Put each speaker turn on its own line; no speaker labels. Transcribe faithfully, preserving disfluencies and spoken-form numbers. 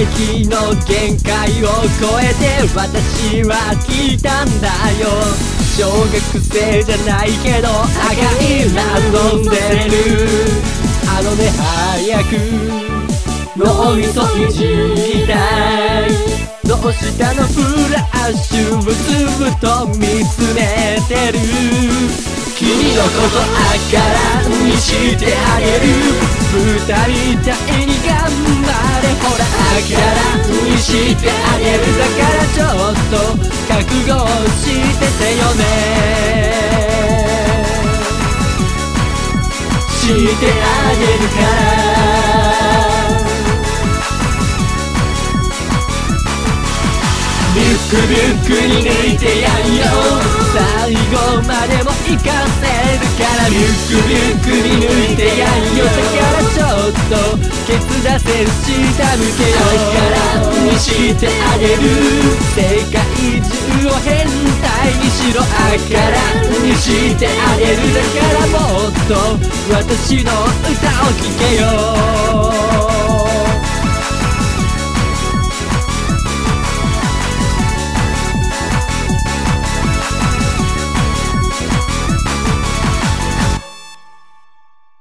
力の限界を超えて私は来たんだよ。小学生じゃないけど赤いラン飲んでる。あのね早く脳みそいじりたい。どうしたのフラッシュをずっと見つめてる。君のことあからにしてあげる。二人みたいに頑張れ。ほらあからにしてあげる。だからちょっと覚悟しててよね。してあげるからリュックリュックに抜いてやんよ。最後までも行かせるからリュックリュックに抜いてやんよ。だからちょっとケツ出せ下向けよ。あからにしてあげる。世界中を変態にしろ。あからにしてあげる。だからもっと私の歌を聴けよ。